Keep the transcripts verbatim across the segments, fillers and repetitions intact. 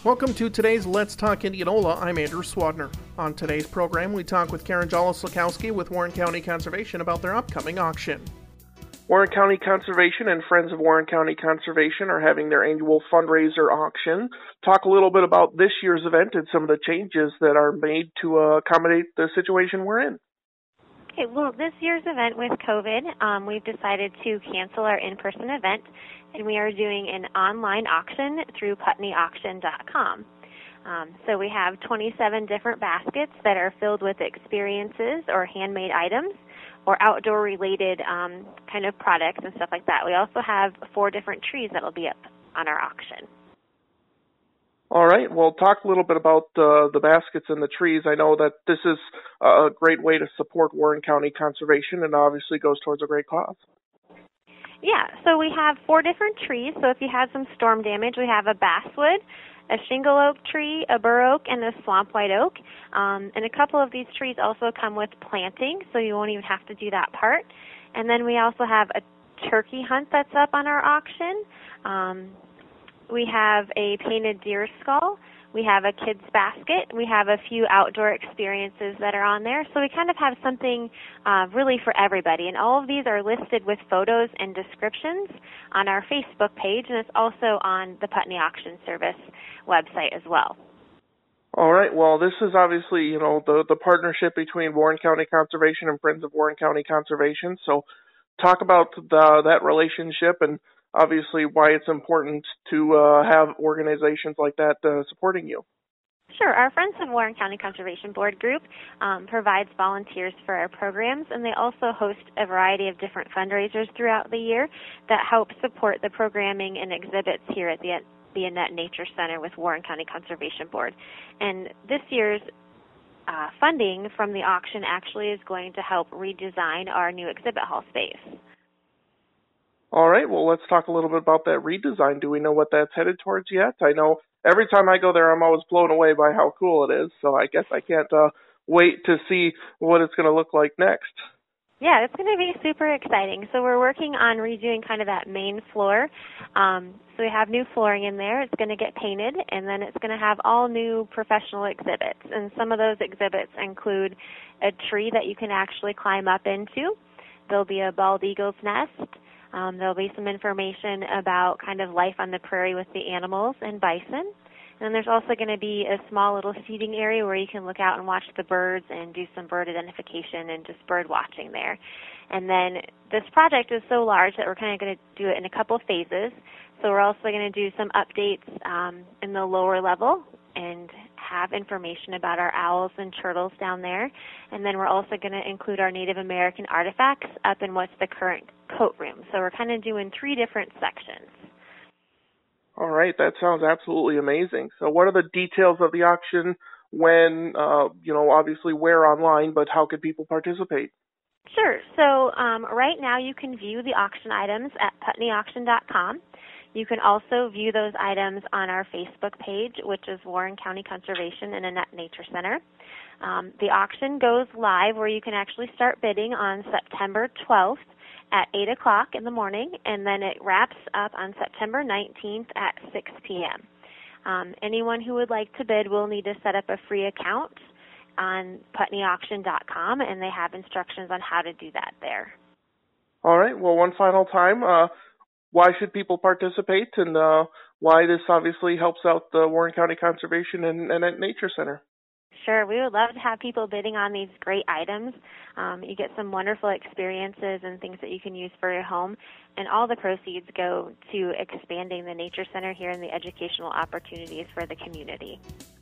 Welcome to today's Let's Talk Indianola. I'm Andrew Swadner. On today's program, we talk with Karen Jollis-Lakowski with Warren County Conservation about their upcoming auction. Warren County Conservation and Friends of Warren County Conservation are having their annual fundraiser auction. Talk a little bit about this year's event and some of the changes that are made to uh, accommodate the situation we're in. Okay, well, this year's event with COVID, um, we've decided to cancel our in-person event, and we are doing an online auction through putney auction dot com. Um, so we have twenty-seven different baskets that are filled with experiences or handmade items or outdoor-related um, kind of products and stuff like that. We also have four different trees that will be up on our auction. All right. Well, talk a little bit about uh, the baskets and the trees. I know that this is a great way to support Warren County Conservation and obviously goes towards a great cause. Yeah, so we have four different trees. So if you had some storm damage, we have a basswood, a shingle oak tree, a bur oak, and a swamp white oak. Um, and a couple of these trees also come with planting, so you won't even have to do that part. And then we also have a turkey hunt that's up on our auction. Um, we have a painted deer skull. We have a kid's basket. We have a few outdoor experiences that are on there. So we kind of have something uh, really for everybody. And all of these are listed with photos and descriptions on our Facebook page, and it's also on the Putney Auction Service website as well. All right. Well, this is obviously, you know, the, the partnership between Warren County Conservation and Friends of Warren County Conservation. So talk about the, that relationship and obviously why it's important to uh, have organizations like that uh, supporting you. Sure. Our Friends of Warren County Conservation Board group um, provides volunteers for our programs, and they also host a variety of different fundraisers throughout the year that help support the programming and exhibits here at the, the Annette Nature Center with Warren County Conservation Board. And this year's uh, funding from the auction actually is going to help redesign our new exhibit hall space. All right, well, let's talk a little bit about that redesign. Do we know what that's headed towards yet? I know every time I go there, I'm always blown away by how cool it is, so I guess I can't uh, wait to see what it's going to look like next. Yeah, it's going to be super exciting. So we're working on redoing kind of that main floor. Um, so we have new flooring in there. It's going to get painted, and then it's going to have all new professional exhibits. And some of those exhibits include a tree that you can actually climb up into. There'll be a bald eagle's nest. Um, there'll be some information about kind of life on the prairie with the animals and bison. And then there's also going to be a small little seating area where you can look out and watch the birds and do some bird identification and just bird watching there. And then this project is so large that we're kind of going to do it in a couple phases. So we're also going to do some updates um, in the lower level and have information about our owls and turtles down there. And then we're also going to include our Native American artifacts up in what's the current coat room. So we're kind of doing three different sections. All right, that sounds absolutely amazing. So what are the details of the auction when, uh, you know, obviously where online, but how could people participate? Sure. So um, right now you can view the auction items at putney auction dot com. You can also view those items on our Facebook page, which is Warren County Conservation and Annette Nature Center. Um, the auction goes live where you can actually start bidding on September twelfth at eight o'clock in the morning, and then it wraps up on September nineteenth at six p.m. Um, anyone who would like to bid will need to set up a free account on putney auction dot com, and they have instructions on how to do that there. All right. Well, one final time, uh, why should people participate, and uh, why this obviously helps out the Warren County Conservation and, and Nature Center? Sure. We would love to have people bidding on these great items. Um, you get some wonderful experiences and things that you can use for your home, and all the proceeds go to expanding the Nature Center here and the educational opportunities for the community.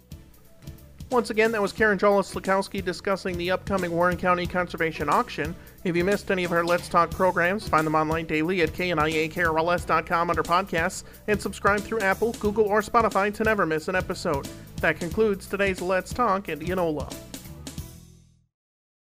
Once again, that was Karen Jollis-Lakowski discussing the upcoming Warren County Conservation Auction. If you missed any of our Let's Talk programs, find them online daily at K N I A K R L S dot com under podcasts, and subscribe through Apple, Google, or Spotify to never miss an episode. That concludes today's Let's Talk Indianola.